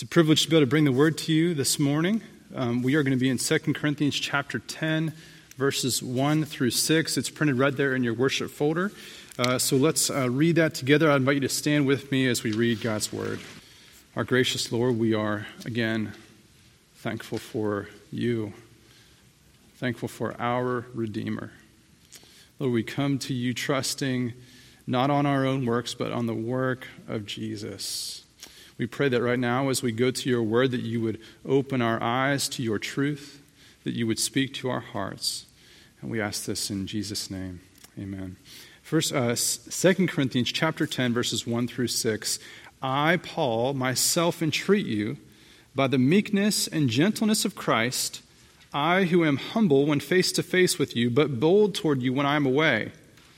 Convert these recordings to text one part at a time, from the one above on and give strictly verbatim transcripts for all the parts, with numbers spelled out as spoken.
It's a privilege to be able to bring the word to you this morning. Um, we are going to be in Second Corinthians chapter ten, verses one through six. It's printed right there in your worship folder. Uh, so let's uh, read that together. I invite you to stand with me as we read God's word. Our gracious Lord, we are, again, thankful for you, thankful for our Redeemer. Lord, we come to you trusting not on our own works, but on the work of Jesus. We pray that right now as we go to your word, that you would open our eyes to your truth, that you would speak to our hearts. And we ask this in Jesus' name. Amen. First, uh, Second Corinthians chapter ten, verses one through six. I, Paul, myself entreat you, by the meekness and gentleness of Christ, I who am humble when face to face with you, but bold toward you when I am away.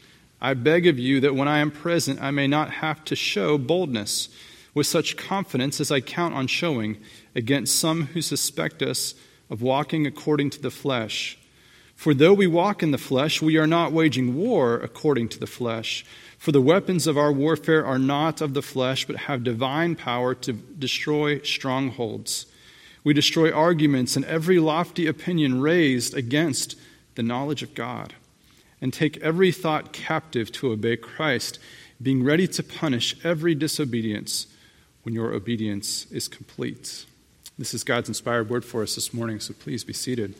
I beg of you that when I am present, I may not have to show boldness with such confidence as I count on showing against some who suspect us of walking according to the flesh. For though we walk in the flesh, we are not waging war according to the flesh. For the weapons of our warfare are not of the flesh, but have divine power to destroy strongholds. We destroy arguments and every lofty opinion raised against the knowledge of God, and take every thought captive to obey Christ, being ready to punish every disobedience when your obedience is complete. This is God's inspired word for us this morning, so please be seated.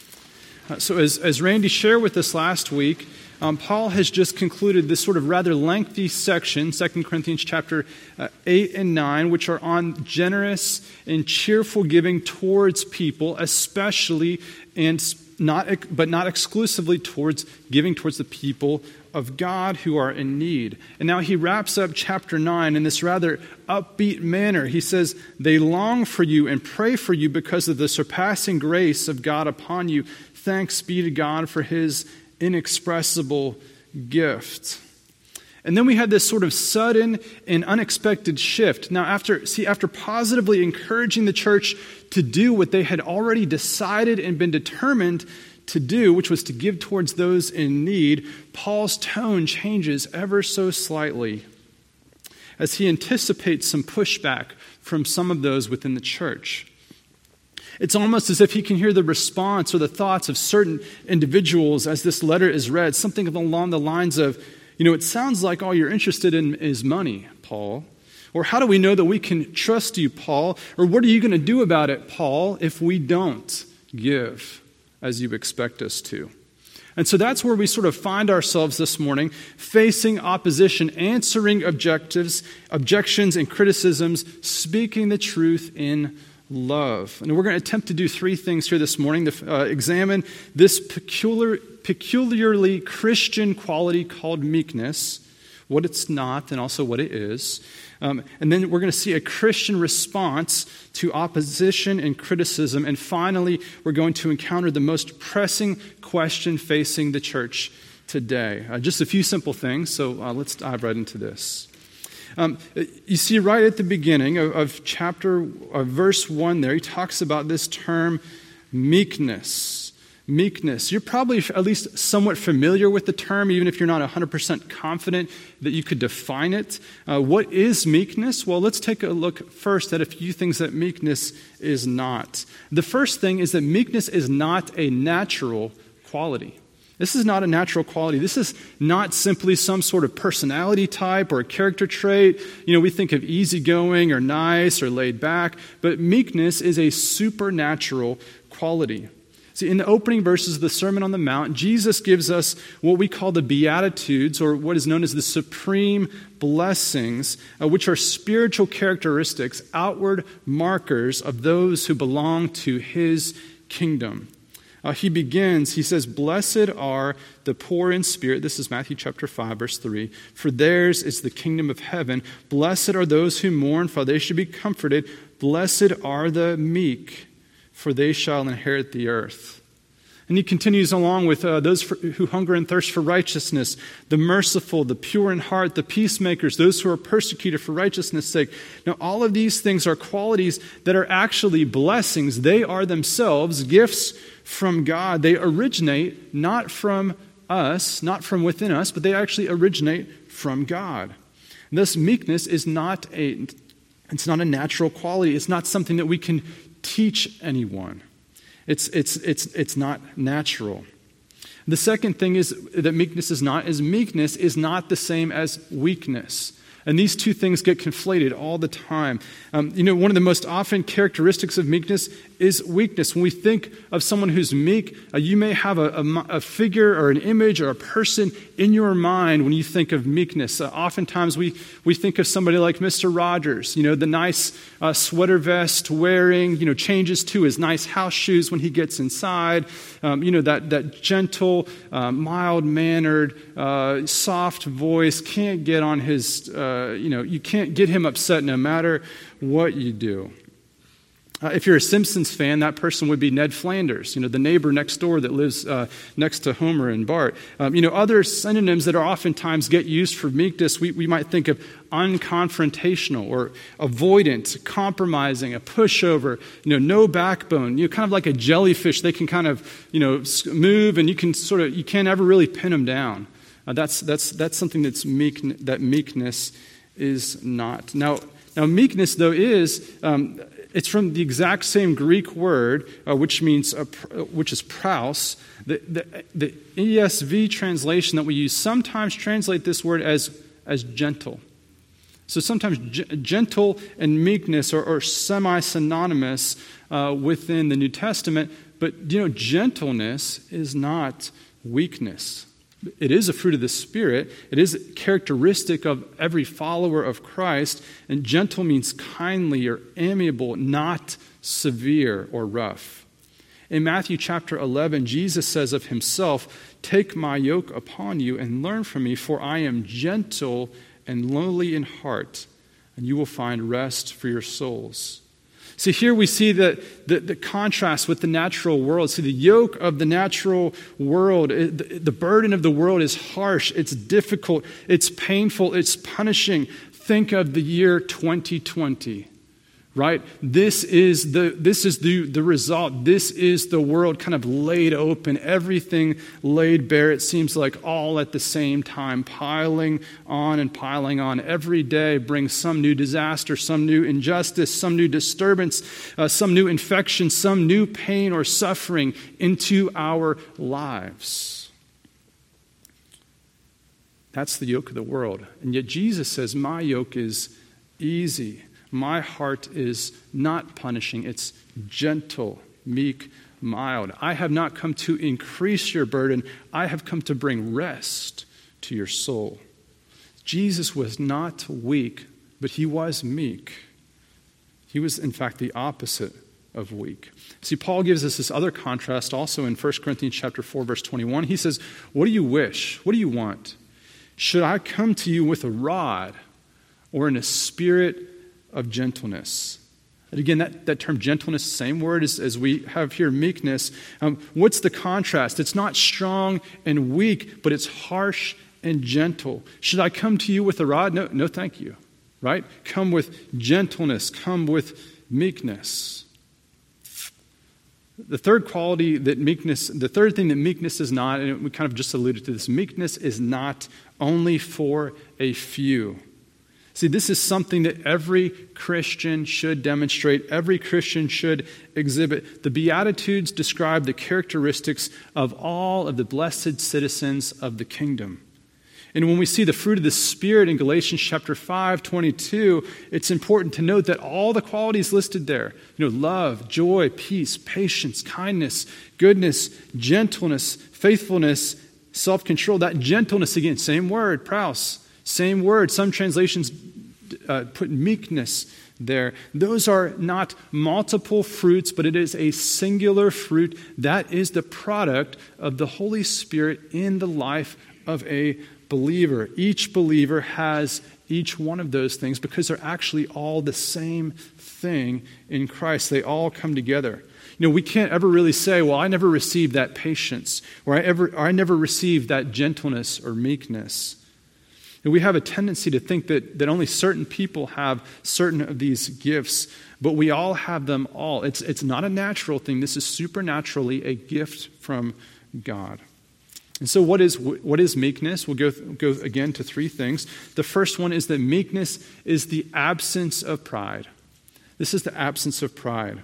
Uh, so as, as Randy shared with us last week, um, Paul has just concluded this sort of rather lengthy section, Second Corinthians chapter uh, eight and nine, which are on generous and cheerful giving towards people, especially and not, but not exclusively towards giving towards the people of God who are in need. And now he wraps up chapter nine in this rather upbeat manner. He says, they long for you and pray for you because of the surpassing grace of God upon you. Thanks be to God for his inexpressible gift. And then we had this sort of sudden and unexpected shift. Now, after see, after positively encouraging the church to do what they had already decided and been determined to do, which was to give towards those in need, Paul's tone changes ever so slightly as he anticipates some pushback from some of those within the church. It's almost as if he can hear the response or the thoughts of certain individuals as this letter is read, something along the lines of, you know, it sounds like all you're interested in is money, Paul. Or how do we know that we can trust you, Paul? Or what are you going to do about it, Paul, if we don't give as you expect us to? And so that's where we sort of find ourselves this morning, facing opposition, answering objectives, objections and criticisms, speaking the truth in love. And we're going to attempt to do three things here this morning, to uh, examine this peculiar, peculiarly Christian quality called meekness, what it's not, and also what it is. Um, and then we're going to see a Christian response to opposition and criticism. And finally, we're going to encounter the most pressing question facing the church today. Uh, just a few simple things, so uh, let's dive right into this. Um, you see right at the beginning of, of chapter, of verse one there, he talks about this term meekness. Meekness. You're probably at least somewhat familiar with the term, even if you're not one hundred percent confident that you could define it. Uh, what is meekness? Well, let's take a look first at a few things that meekness is not. The first thing is that meekness is not a natural quality. This is not a natural quality. This is not simply some sort of personality type or a character trait. You know, we think of easygoing or nice or laid back, but meekness is a supernatural quality. See, in the opening verses of the Sermon on the Mount, Jesus gives us what we call the Beatitudes, or what is known as the supreme blessings, uh, which are spiritual characteristics, outward markers of those who belong to his kingdom. Uh, he begins, he says, blessed are the poor in spirit. This is Matthew chapter five, verse three. For theirs is the kingdom of heaven. Blessed are those who mourn, for they shall be comforted. Blessed are the meek, for they shall inherit the earth. And he continues along with uh, those for, who hunger and thirst for righteousness, the merciful, the pure in heart, the peacemakers, those who are persecuted for righteousness' sake. Now, all of these things are qualities that are actually blessings. They are themselves gifts from God. They originate not from us, not from within us, but they actually originate from God. And thus, meekness is not a It's not a natural quality. It's not something that we can teach anyone. It's, it's, it's, it's not natural. The second thing is that meekness is not, is meekness is not the same as weakness. And these two things get conflated all the time. Um, you know, one of the most often characteristics of meekness is weakness. When we think of someone who's meek, uh, you may have a, a, a figure or an image or a person in your mind when you think of meekness. Uh, oftentimes we, we think of somebody like Mister Rogers, you know, the nice uh, sweater vest wearing, you know, changes to his nice house shoes when he gets inside. Um, you know, that, that gentle, uh, mild-mannered, uh, soft voice, can't get on his... Uh, Uh, you know, you can't get him upset no matter what you do. Uh, if you're a Simpsons fan, that person would be Ned Flanders, you know, the neighbor next door that lives uh, next to Homer and Bart. Um, you know, other synonyms that are oftentimes get used for meekness, we, we might think of unconfrontational or avoidant, compromising, a pushover, you know, no backbone, you know, kind of like a jellyfish. They can kind of, you know, move and you can sort of, you can't ever really pin them down. Uh, that's that's that's something that's meek, that meekness is not. Now, now meekness though is um, it's from the exact same Greek word, uh, which means uh, which is praus. The, the the E S V translation that we use sometimes translate this word as as gentle. So sometimes g- gentle and meekness are, are semi-synonymous uh, within the New Testament, but you know, gentleness is not weakness. It is a fruit of the Spirit. It is characteristic of every follower of Christ. And gentle means kindly or amiable, not severe or rough. In Matthew chapter eleven, Jesus says of himself, "Take my yoke upon you and learn from me, for I am gentle and lowly in heart, and you will find rest for your souls." See, here we see the, the, the contrast with the natural world. See, the yoke of the natural world, it, the, the burden of the world is harsh, it's difficult, it's painful, it's punishing. Think of the year twenty twenty, right? This is the this is the, the result. This is the world kind of laid open, everything laid bare, it seems like, all at the same time, piling on and piling on. Every day brings some new disaster, some new injustice, some new disturbance, uh, some new infection, some new pain or suffering into our lives. That's the yoke of the world. And yet Jesus says, my yoke is easy. My heart is not punishing. It's gentle, meek, mild. I have not come to increase your burden. I have come to bring rest to your soul. Jesus was not weak, but he was meek. He was, in fact, the opposite of weak. See, Paul gives us this other contrast also in First Corinthians chapter four, verse twenty-one. He says, what do you wish? What do you want? Should I come to you with a rod or in a spirit of gentleness? And again, that, that term gentleness, same word as, as we have here, meekness. Um, what's the contrast? It's not strong and weak, but it's harsh and gentle. Should I come to you with a rod? No, no, thank you. Right? Come with gentleness. Come with meekness. The third quality that meekness, the third thing that meekness is not, and we kind of just alluded to this, meekness is not only for a few. See, this is something that every Christian should demonstrate, every Christian should exhibit. The Beatitudes describe the characteristics of all of the blessed citizens of the kingdom. And when we see the fruit of the Spirit in Galatians chapter five, twenty-two, it's important to note that all the qualities listed there, you know, love, joy, peace, patience, kindness, goodness, gentleness, faithfulness, self-control, that gentleness, again, same word, praus, same word. Some translations uh, put meekness there. Those are not multiple fruits, but it is a singular fruit. That is the product of the Holy Spirit in the life of a believer. Each believer has each one of those things because they're actually all the same thing in Christ. They all come together. You know, we can't ever really say, well, I never received that patience, or I ever, or I never received that gentleness or meekness. And we have a tendency to think that, that only certain people have certain of these gifts, but we all have them all. It's, it's not a natural thing. This is supernaturally a gift from God. And so what is what is meekness? We'll go, go again to three things. The first one is that meekness is the absence of pride. This is the absence of pride.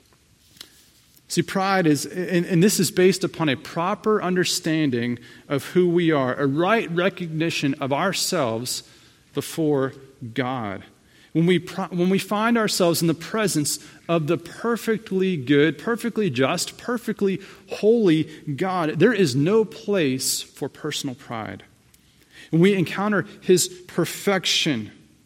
See, pride is, and, and this is based upon a proper understanding of who we are, a right recognition of ourselves before God. When we, when we find ourselves in the presence of the perfectly good, perfectly just, perfectly holy God, there is no place for personal pride. When we encounter His perfection,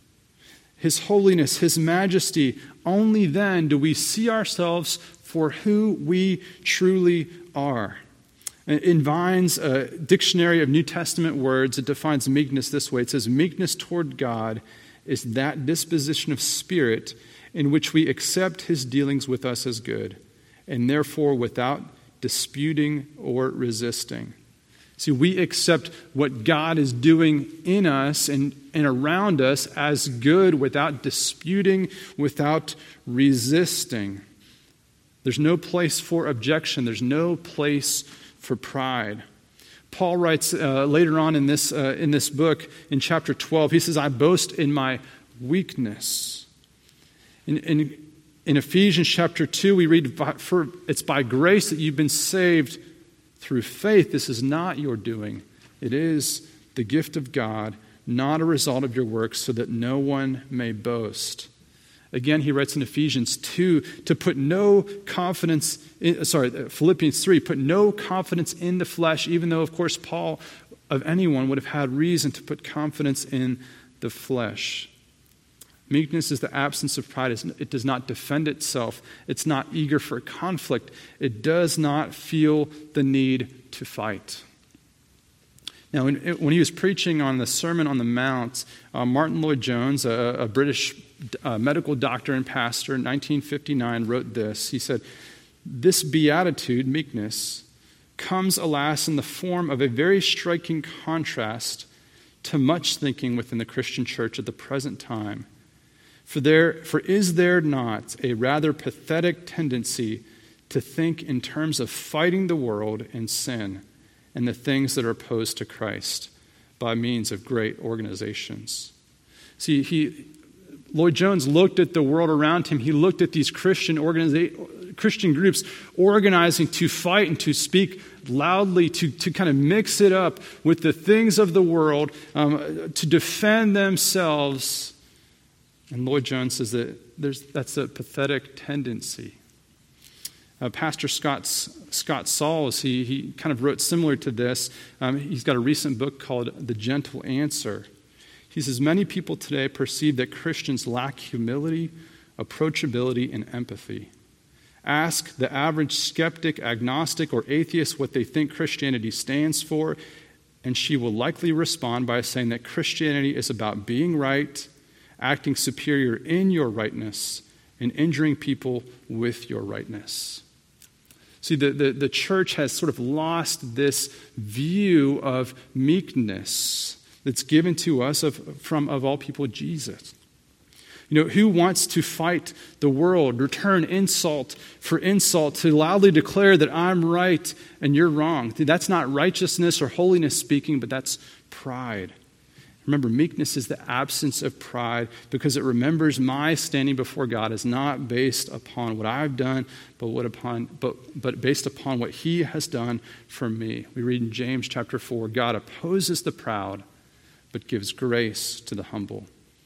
His holiness, His majesty, only then do we see ourselves for who we truly are. In Vine's uh, Dictionary of New Testament Words, it defines meekness this way. It says, meekness toward God is that disposition of spirit in which we accept His dealings with us as good, and therefore without disputing or resisting. See, we accept what God is doing in us and, and around us as good without disputing, without resisting. There's no place for objection. There's no place for pride. Paul writes uh, later on in this uh, in this book, in chapter twelve, he says, I boast in my weakness. In, in, in Ephesians chapter two, we read, For it's by grace that you've been saved through faith. This is not your doing. It is the gift of God, not a result of your works, so that no one may boast. Again, he writes in Ephesians two, to put no confidence, in, sorry, Philippians three, put no confidence in the flesh, even though, of course, Paul, of anyone, would have had reason to put confidence in the flesh. Meekness is the absence of pride. It does not defend itself. It's not eager for conflict. It does not feel the need to fight. Now, when, when he was preaching on the Sermon on the Mount, uh, Martin Lloyd-Jones, a, a British uh, medical doctor and pastor in nineteen fifty-nine, wrote this. He said, this beatitude, meekness, comes, alas, in the form of a very striking contrast to much thinking within the Christian church at the present time. For there, for is there not a rather pathetic tendency to think in terms of fighting the world and sin and the things that are opposed to Christ by means of great organizations? See, he, Lloyd-Jones looked at the world around him. He looked at these Christian organiza- Christian groups organizing to fight and to speak loudly, to, to kind of mix it up with the things of the world, um, to defend themselves. And Lloyd-Jones says that there's, that's a pathetic tendency. Uh, Pastor Scott, Scott Sauls, he, he kind of wrote similar to this. Um, he's got a recent book called The Gentle Answer. He says, many people today perceive that Christians lack humility, approachability, and empathy. Ask the average skeptic, agnostic, or atheist what they think Christianity stands for, and she will likely respond by saying that Christianity is about being right, acting superior in your rightness, and injuring people with your rightness. See, the, the, the church has sort of lost this view of meekness that's given to us of, from, of all people, Jesus. You know, who wants to fight the world, return insult for insult, to loudly declare that I'm right and you're wrong? That's not righteousness or holiness speaking, but that's pride. Remember, meekness is the absence of pride because it remembers my standing before God is not based upon what I've done, but what upon but but based upon what He has done for me. We read in James chapter four, God opposes the proud, but gives grace to the humble.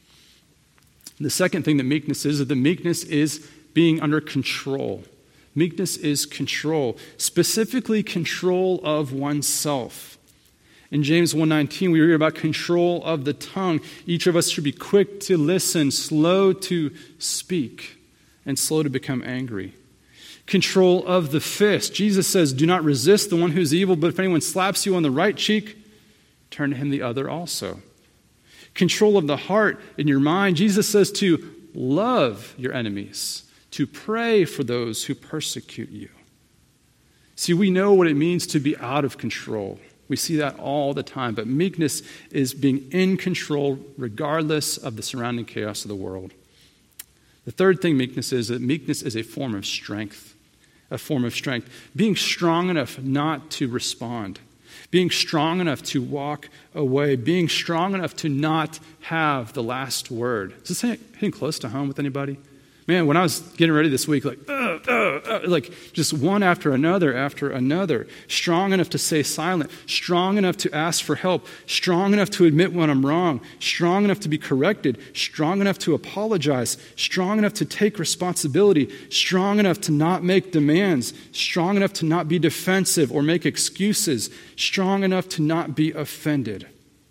The second thing that meekness is, is that meekness is being under control. Meekness is control, specifically control of oneself. In James one nineteen, we read about control of the tongue. Each of us should be quick to listen, slow to speak, and slow to become angry. Control of the fist. Jesus says, do not resist the one who's evil, but if anyone slaps you on the right cheek, turn to him the other also. Control of the heart in your mind. Jesus says to love your enemies, to pray for those who persecute you. See, we know what it means to be out of control. We see that all the time. But meekness is being in control regardless of the surrounding chaos of the world. The third thing meekness is that meekness is a form of strength. A form of strength. Being strong enough not to respond. being strong enough to walk away, being strong enough to not have the last word. Is this hitting close to home with anybody? Man, when I was getting ready this week, like, uh, uh, uh, like just one after another after another, strong enough to stay silent, strong enough to ask for help, strong enough to admit when I'm wrong, strong enough to be corrected, strong enough to apologize, strong enough to take responsibility, strong enough to not make demands, strong enough to not be defensive or make excuses, strong enough to not be offended,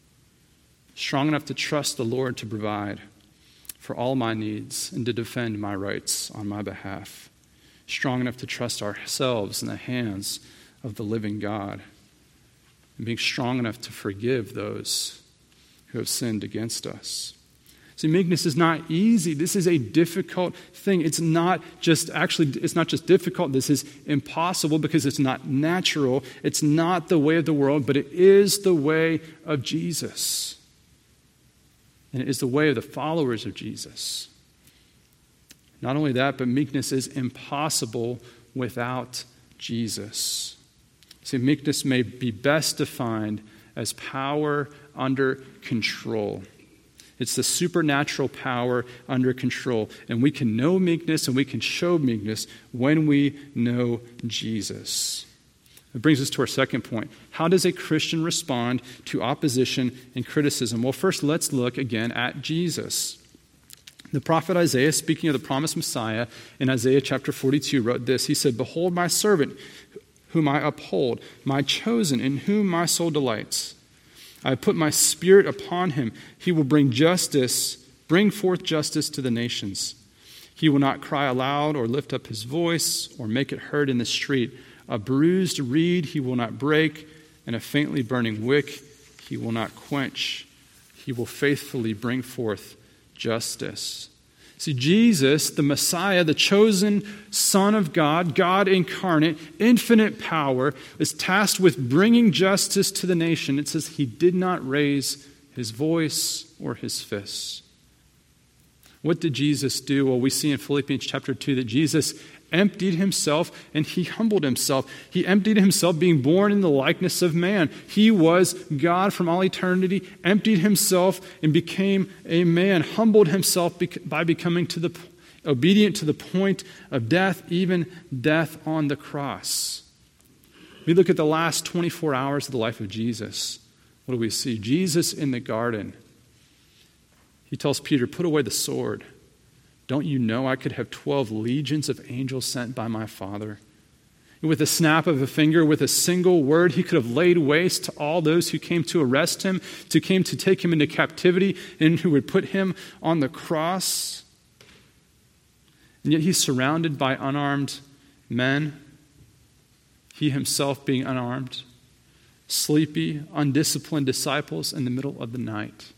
strong enough to trust the Lord to provide for all my needs and to defend my rights on my behalf, strong enough to trust ourselves in the hands of the living God, and being strong enough to forgive those who have sinned against us. See, meekness is not easy. This is a difficult thing. It's not just actually, it's not just difficult. This is impossible because it's not natural. It's not the way of the world, but it is the way of Jesus. And it is the way of the followers of Jesus. Not only that, but meekness is impossible without Jesus. See, meekness may be best defined as power under control. It's the supernatural power under control. And we can know meekness and we can show meekness when we know Jesus. It brings us to our second point. How does a Christian respond to opposition and criticism? Well, first, let's look again at Jesus. The prophet Isaiah, speaking of the promised Messiah, in Isaiah chapter forty-two, wrote this. He said, "Behold my servant, whom I uphold, my chosen, in whom my soul delights. I have put my spirit upon him. He will bring justice, bring forth justice to the nations. He will not cry aloud or lift up his voice or make it heard in the street. A bruised reed he will not break, and a faintly burning wick he will not quench. He will faithfully bring forth justice." See, Jesus, the Messiah, the chosen Son of God, God incarnate, infinite power, is tasked with bringing justice to the nation. It says he did not raise his voice or his fists. What did Jesus do? Well, we see in Philippians chapter two that Jesus emptied himself and he humbled himself. He emptied himself, being born in the likeness of man. He was God from all eternity, emptied himself and became a man, humbled himself by becoming to the obedient to the point of death, even death on the cross. We look at the last twenty-four hours of the life of Jesus. What do we see? Jesus in the garden. He tells Peter, "Put away the sword. Don't you know I could have twelve legions of angels sent by my Father?" With a snap of a finger, with a single word, he could have laid waste to all those who came to arrest him, who came to take him into captivity, and who would put him on the cross. And yet he's surrounded by unarmed men, he himself being unarmed, sleepy, undisciplined disciples in the middle of the night.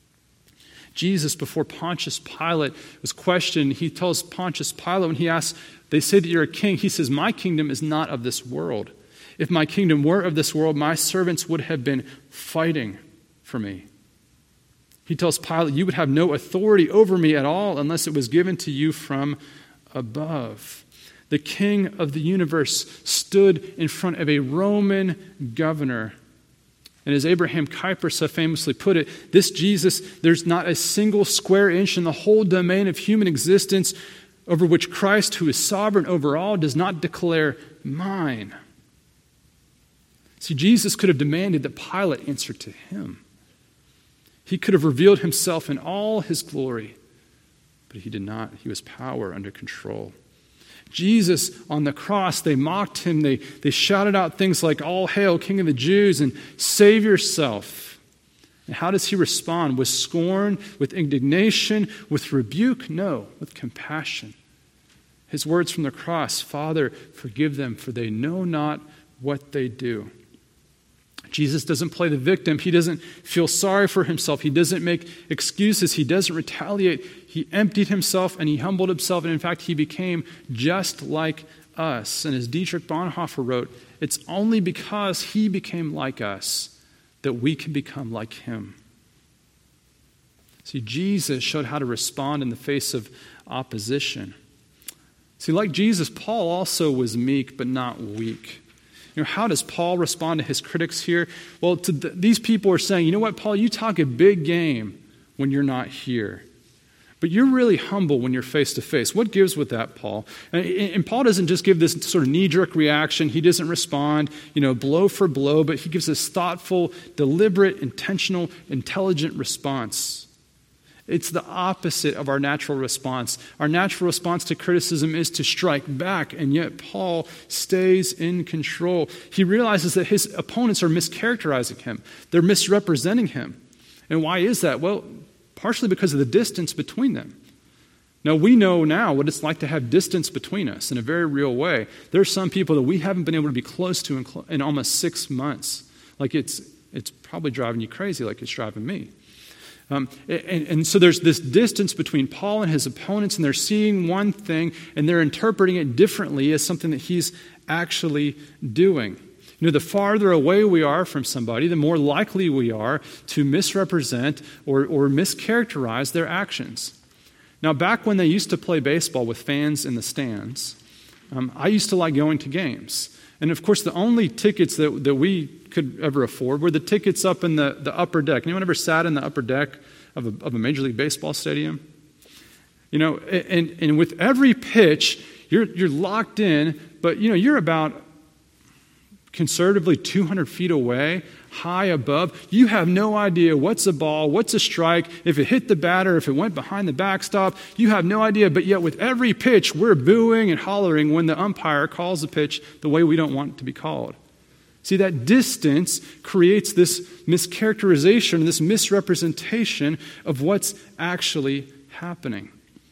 Jesus, before Pontius Pilate was questioned, he tells Pontius Pilate when he asks, they say that you're a king. He says, "My kingdom is not of this world. If my kingdom were of this world, my servants would have been fighting for me." He tells Pilate, "You would have no authority over me at all unless it was given to you from above." The king of the universe stood in front of a Roman governor. And as Abraham Kuyper so famously put it, this Jesus, there's not a single square inch in the whole domain of human existence over which Christ, who is sovereign over all, does not declare mine. See, Jesus could have demanded that Pilate answer to him. He could have revealed himself in all his glory, but he did not. He was power under control. Jesus on the cross, they mocked him. They, they shouted out things like, "All hail, King of the Jews," and "Save yourself." And how does he respond? With scorn, with indignation, with rebuke? No, with compassion. His words from the cross, "Father, forgive them, for they know not what they do." Jesus doesn't play the victim. He doesn't feel sorry for himself. He doesn't make excuses. He doesn't retaliate. He emptied himself and he humbled himself. And in fact, he became just like us. And as Dietrich Bonhoeffer wrote, it's only because he became like us that we can become like him. See, Jesus showed how to respond in the face of opposition. See, like Jesus, Paul also was meek but not weak. You know, how does Paul respond to his critics here? Well, to th- these people are saying, you know what, Paul, you talk a big game when you're not here. But you're really humble when you're face to face. What gives with that, Paul? And, and Paul doesn't just give this sort of knee-jerk reaction. He doesn't respond, you know, blow for blow, but he gives this thoughtful, deliberate, intentional, intelligent response. It's the opposite of our natural response. Our natural response to criticism is to strike back, and yet Paul stays in control. He realizes that his opponents are mischaracterizing him. They're misrepresenting him. And why is that? Well, partially because of the distance between them. Now, we know now what it's like to have distance between us in a very real way. There are some people that we haven't been able to be close to in, cl- in almost six months. Like it's it's probably driving you crazy like it's driving me. Um, and, and so there's this distance between Paul and his opponents, and they're seeing one thing, and they're interpreting it differently as something that he's actually doing. You know, the farther away we are from somebody, the more likely we are to misrepresent or, or mischaracterize their actions. Now, back when they used to play baseball with fans in the stands, um, I used to like going to games. And of course, the only tickets that, that we could ever afford were the tickets up in the, the upper deck. Anyone ever sat in the upper deck of a, of a Major League Baseball stadium? You know, and, and with every pitch, you're, you're locked in, but, you know, you're about conservatively two hundred feet away, high above. You have no idea what's a ball, what's a strike, if it hit the batter, if it went behind the backstop. You have no idea, but yet with every pitch, we're booing and hollering when the umpire calls the pitch the way we don't want it to be called. See, that distance creates this mischaracterization, this misrepresentation of what's actually happening.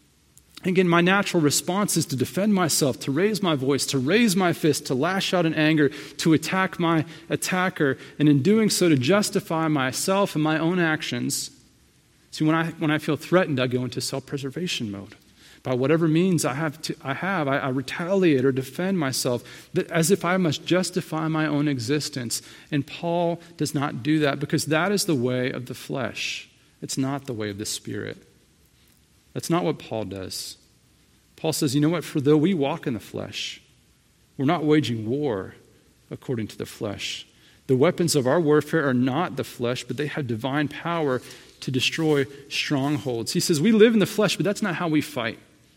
Again, my natural response is to defend myself, to raise my voice, to raise my fist, to lash out in anger, to attack my attacker, and in doing so to justify myself and my own actions. See, when I when I feel threatened, I go into self-preservation mode. By whatever means I have, to, I, have I, I retaliate or defend myself as if I must justify my own existence. And Paul does not do that because that is the way of the flesh. It's not the way of the Spirit. That's not what Paul does. Paul says, you know what? For though we walk in the flesh, we're not waging war according to the flesh. The weapons of our warfare are not the flesh, but they have divine power to destroy strongholds. He says, we live in the flesh, but that's not how we fight.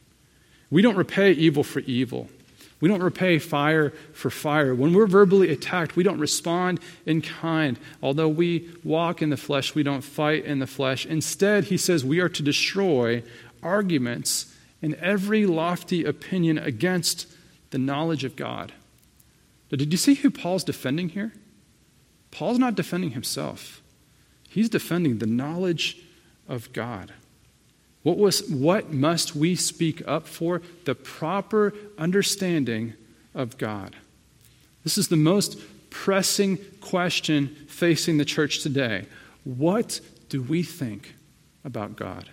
We don't repay evil for evil. We don't repay fire for fire. When we're verbally attacked, we don't respond in kind. Although we walk in the flesh, we don't fight in the flesh. Instead, he says we are to destroy arguments and every lofty opinion against the knowledge of God. Now, did you see who Paul's defending here? Paul's not defending himself. He's defending the knowledge of God. What was what must we speak up for? The proper understanding of God. This is the most pressing question facing the church today. What do we think about God?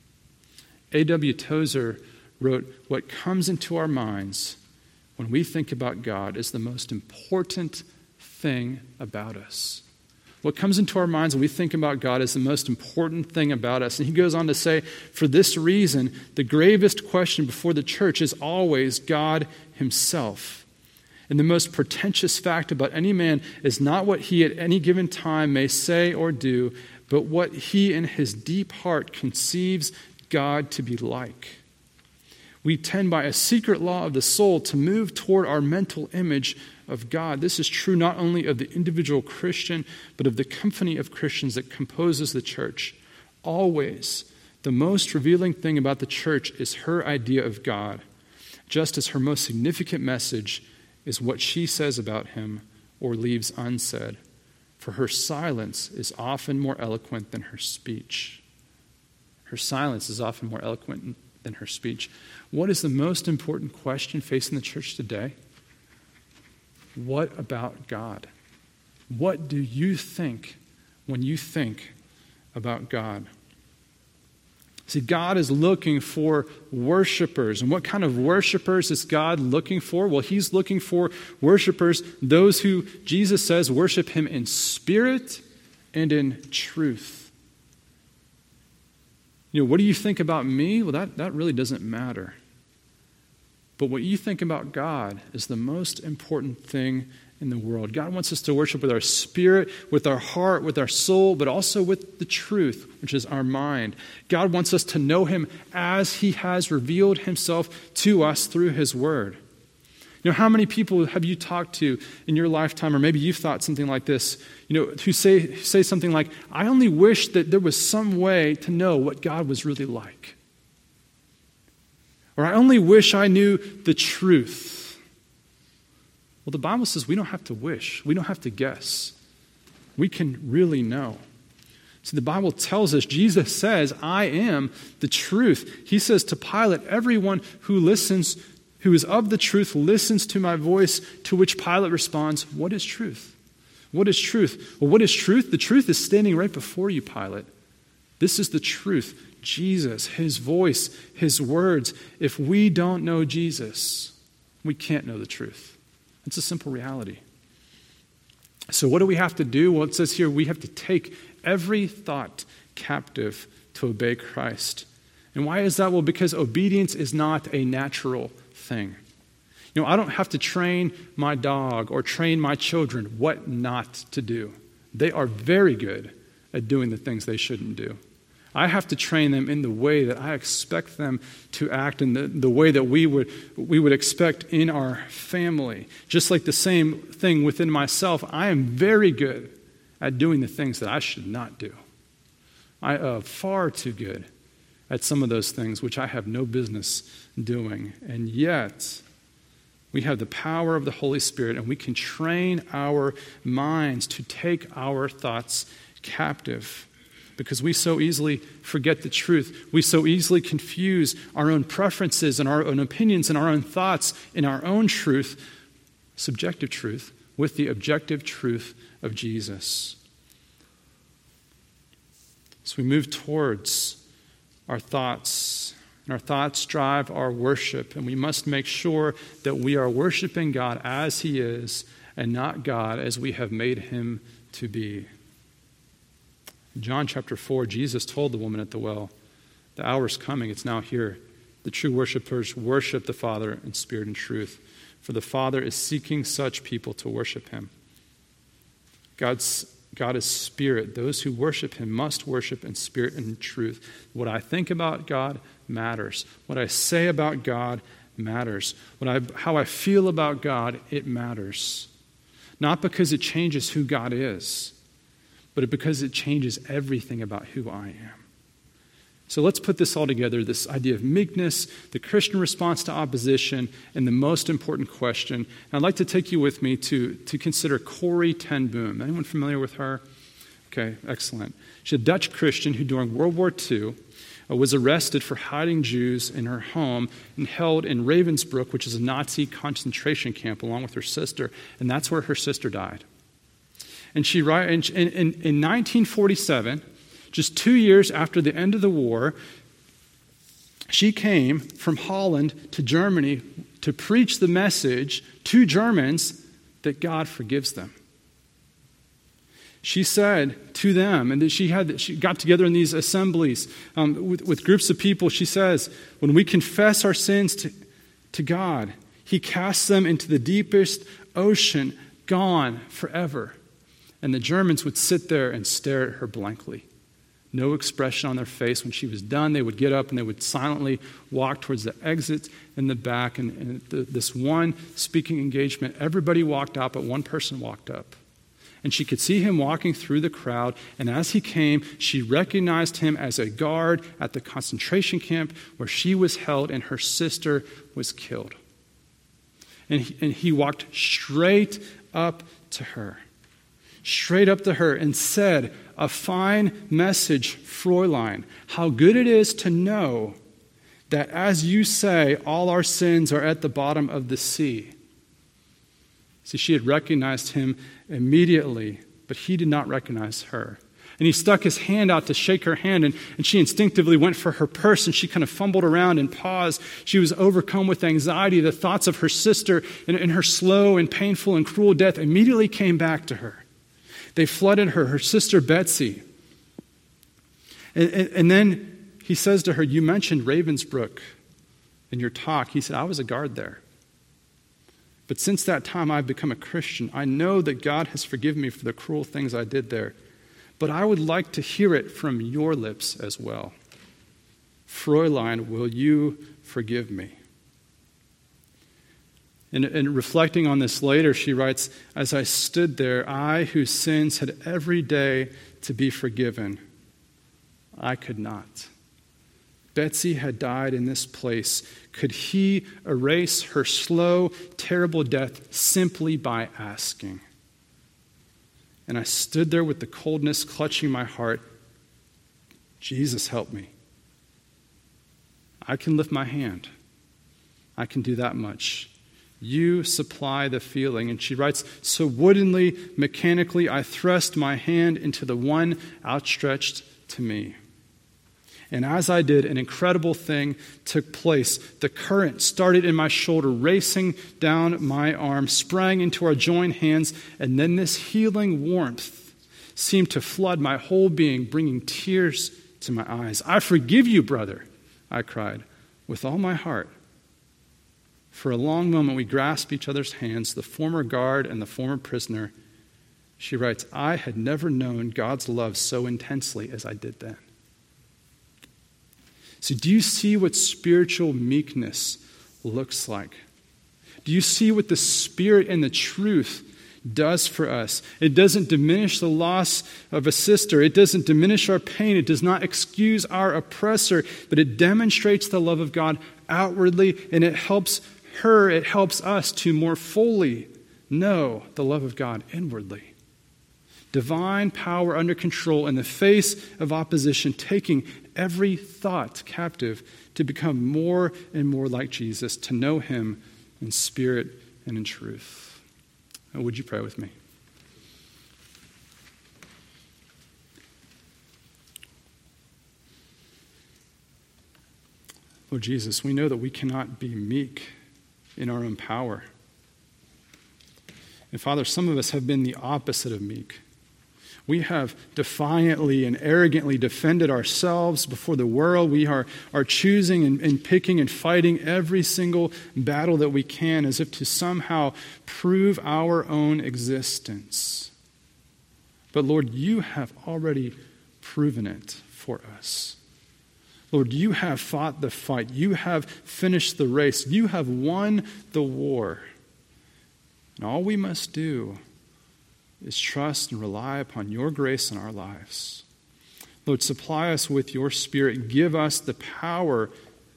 A W Tozer wrote, what comes into our minds when we think about God is the most important thing about us. What comes into our minds when we think about God is the most important thing about us. And he goes on to say, for this reason, the gravest question before the church is always God himself. And the most pretentious fact about any man is not what he at any given time may say or do, but what he in his deep heart conceives God to be like. We tend by a secret law of the soul to move toward our mental image of God. This is true not only of the individual Christian, but of the company of Christians that composes the church. Always, the most revealing thing about the church is her idea of God, just as her most significant message is what she says about him or leaves unsaid. For her silence is often more eloquent than her speech. Her silence is often more eloquent than her speech. What is the most important question facing the church today? What about God? What do you think when you think about God? See, God is looking for worshipers. And what kind of worshipers is God looking for? Well, he's looking for worshipers, those who Jesus says worship him in spirit and in truth. You know, what do you think about me? Well, that, that really doesn't matter. But what you think about God is the most important thing in the world. God wants us to worship with our spirit, with our heart, with our soul, but also with the truth, which is our mind. God wants us to know him as he has revealed himself to us through his word. You know, how many people have you talked to in your lifetime, or maybe you've thought something like this, you know, who say, who say something like, I only wish that there was some way to know what God was really like. Or I only wish I knew the truth. Well, the Bible says we don't have to wish. We don't have to guess. We can really know. So the Bible tells us, Jesus says, I am the truth. He says to Pilate, everyone who listens, who is of the truth, listens to my voice, to which Pilate responds, what is truth? What is truth? Well, what is truth? The truth is standing right before you, Pilate. This is the truth. Jesus, his voice, his words. If we don't know Jesus, we can't know the truth. It's a simple reality. So what do we have to do? Well, it says here we have to take every thought captive to obey Christ. And why is that? Well, because obedience is not a natural thing. You know, I don't have to train my dog or train my children what not to do. They are very good at doing the things they shouldn't do. I have to train them in the way that I expect them to act, in the, the way that we would we would expect in our family. Just like the same thing within myself, I am very good at doing the things that I should not do. I am uh, far too good at some of those things which I have no business doing. And yet, we have the power of the Holy Spirit, and we can train our minds to take our thoughts captive. Because we so easily forget the truth. We so easily confuse our own preferences and our own opinions and our own thoughts in our own truth, subjective truth, with the objective truth of Jesus. So we move towards our thoughts, and our thoughts drive our worship, and we must make sure that we are worshiping God as he is and not God as we have made him to be. In John chapter four, Jesus told the woman at the well, the hour is coming, it's now here. The true worshipers worship the Father in spirit and truth, for the Father is seeking such people to worship him. God's, God is spirit. Those who worship him must worship in spirit and truth. What I think about God matters. What I say about God matters. What I, how I feel about God, it matters. Not because it changes who God is, but because it changes everything about who I am. So let's put this all together, this idea of meekness, the Christian response to opposition, and the most important question. And I'd like to take you with me to, to consider Corrie ten Boom. Anyone familiar with her? Okay, excellent. She's a Dutch Christian who during World War Two uh, was arrested for hiding Jews in her home and held in Ravensbrück, which is a Nazi concentration camp, along with her sister. And that's where her sister died. And she in, in, in nineteen forty-seven, just two years after the end of the war, she came from Holland to Germany to preach the message to Germans that God forgives them. She said to them, and she had she got together in these assemblies um, with, with groups of people. She says, when we confess our sins to, to God, he casts them into the deepest ocean, gone forever. And the Germans would sit there and stare at her blankly. No expression on their face. When she was done, they would get up and they would silently walk towards the exit in the back. And, and the, this one speaking engagement, everybody walked out, but one person walked up. And she could see him walking through the crowd. And as he came, she recognized him as a guard at the concentration camp where she was held and her sister was killed. And he, and he walked straight up to her. Straight up to her and said, a fine message, Fräulein. How good it is to know that as you say, all our sins are at the bottom of the sea. See, she had recognized him immediately, but he did not recognize her. And he stuck his hand out to shake her hand, and, and she instinctively went for her purse, and she kind of fumbled around and paused. She was overcome with anxiety. The thoughts of her sister and, and her slow and painful and cruel death immediately came back to her. They flooded her, her sister Betsy. And, and, and then he says to her, you mentioned Ravensbrück in your talk. He said, I was a guard there. But since that time I've become a Christian. I know that God has forgiven me for the cruel things I did there. But I would like to hear it from your lips as well. Fräulein, will you forgive me? And, and reflecting on this later, she writes, as I stood there, I whose sins had every day to be forgiven, I could not. Betsy had died in this place. Could he erase her slow, terrible death simply by asking? And I stood there with the coldness clutching my heart. Jesus, help me. I can lift my hand. I can do that much. You supply the feeling. And she writes, so woodenly, mechanically, I thrust my hand into the one outstretched to me. And as I did, an incredible thing took place. The current started in my shoulder, racing down my arm, sprang into our joined hands, and then this healing warmth seemed to flood my whole being, bringing tears to my eyes. I forgive you, brother, I cried, with all my heart. For a long moment, we grasped each other's hands, the former guard and the former prisoner. She writes, I had never known God's love so intensely as I did then. So do you see what spiritual meekness looks like? Do you see what the Spirit and the truth does for us? It doesn't diminish the loss of a sister. It doesn't diminish our pain. It does not excuse our oppressor, but it demonstrates the love of God outwardly, and it helps her, it helps us to more fully know the love of God inwardly. Divine power under control in the face of opposition, taking every thought captive to become more and more like Jesus, to know him in spirit and in truth. Now, would you pray with me? Lord Jesus, we know that we cannot be meek in our own power. And Father, some of us have been the opposite of meek. We have defiantly and arrogantly defended ourselves before the world. We are, are choosing and, and picking and fighting every single battle that we can as if to somehow prove our own existence. But Lord, you have already proven it for us. Lord, you have fought the fight. You have finished the race. You have won the war. And all we must do is trust and rely upon your grace in our lives. Lord, supply us with your Spirit. Give us the power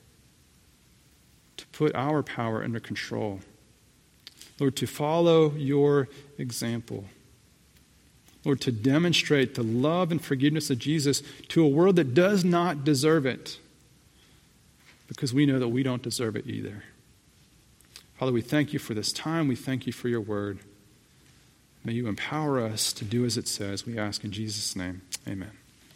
to put our power under control. Lord, to follow your example. Lord, to demonstrate the love and forgiveness of Jesus to a world that does not deserve it, because we know that we don't deserve it either. Father, we thank you for this time. We thank you for your word. May you empower us to do as it says. We ask in Jesus' name. Amen.